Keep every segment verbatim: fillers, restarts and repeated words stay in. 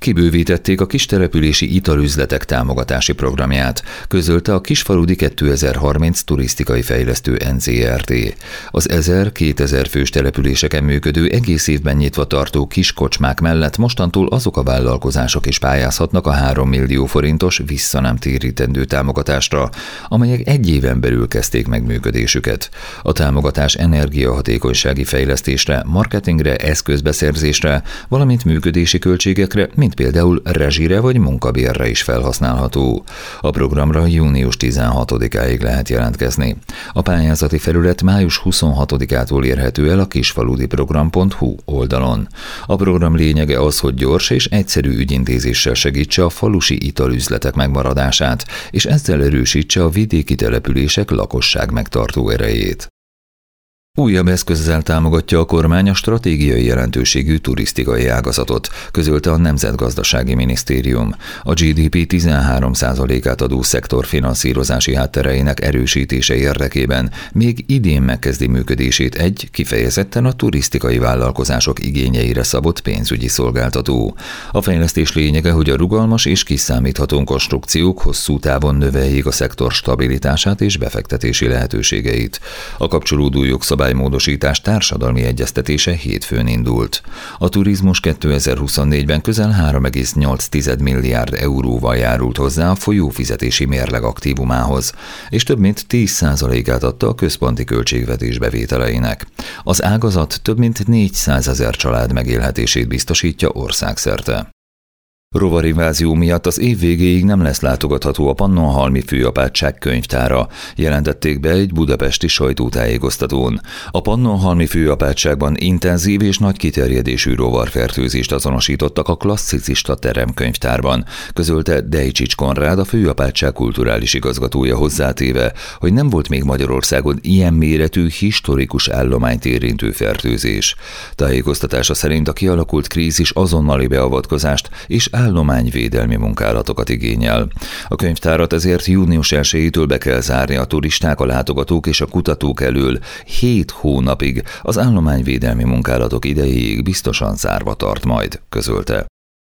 Kibővítették a kistelepülési italüzletek támogatási programját, közölte a Kisfaludy kétezer-harminc turisztikai fejlesztő en zé er té. Az ezer-kétezer fős településeken működő, egész évben nyitva tartó kiskocsmák mellett mostantól azok a vállalkozások is pályázhatnak a három millió forintos vissza nem térítendő támogatásra, amelyek egy éven belül kezdték meg működésüket. A támogatás energiahatékonysági fejlesztésre, marketingre, eszközbeszerzésre, valamint működési költségekre, mint például rezsire vagy munkabérre is felhasználható. A programra június tizenhatodikáig lehet jelentkezni. A pályázati felület május huszonhatodikától érhető el a kisfaludyprogram pont hu oldalon. A program lényege az, hogy gyors és egyszerű ügyintézéssel segítse a falusi italüzletek megmaradását, és ezzel erősítse a vidéki települések lakosság megtartó erejét. Újabb eszközzel támogatja a kormány a stratégiai jelentőségű turisztikai ágazatot, közölte a Nemzetgazdasági Minisztérium. A gé dé pé tizenhárom százalékát adó szektor finanszírozási háttereinek erősítése érdekében még idén megkezdi működését egy kifejezetten a turisztikai vállalkozások igényeire szabott pénzügyi szolgáltató. A fejlesztés lényege, hogy a rugalmas és kiszámítható konstrukciók hosszú távon növeljék a szektor stabilitását és befektetési lehetőségeit. A kapcsolódó jogszabály módosítás társadalmi egyeztetése hétfőn indult. A turizmus kétezer-huszonnégyben közel három egész nyolc milliárd euróval járult hozzá a folyófizetési mérleg aktívumához, és több mint tíz százalékát adta a központi költségvetés bevételeinek. Az ágazat több mint négyszázezer család megélhetését biztosítja országszerte. Rovarinvázió miatt az év végéig nem lesz látogatható a Pannonhalmi Főapátság könyvtára, jelentették be egy budapesti sajtótájékoztatón. A Pannonhalmi Főapátságban intenzív és nagy kiterjedésű rovarfertőzést azonosítottak a klasszicista teremkönyvtárban, közölte Dejcsics Konrád, a Főapátság kulturális igazgatója, hozzátéve, hogy nem volt még Magyarországon ilyen méretű, historikus állományt érintő fertőzés. Tájékoztatása szerint a kialakult krízis azonnali beavatkozást és állományvédelmi munkálatokat igényel. A könyvtárat ezért június elsejétől be kell zárni a turisták, a látogatók és a kutatók elől hét hónapig, az állományvédelmi munkálatok idejéig biztosan zárva tart majd, közölte.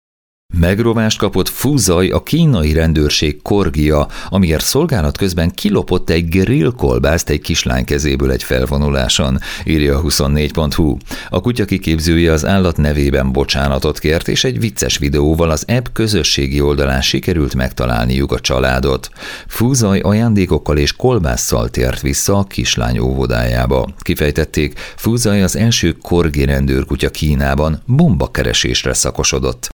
Megrovást kapott fúzaj a kínai rendőrség korgia, amiért szolgálat közben kilopott egy grillkolbászt egy kislány kezéből egy felvonuláson, írja a huszonnégy pont hu. A kutya kiképzője az állat nevében bocsánatot kért, és egy vicces videóval az app közösségi oldalán sikerült megtalálniuk a családot. Fúzaj ajándékokkal és kolbásszal tért vissza a kislány óvodájába. Kifejtették, Fúzaj az első korgi rendőrkutya Kínában bombakeresésre szakosodott.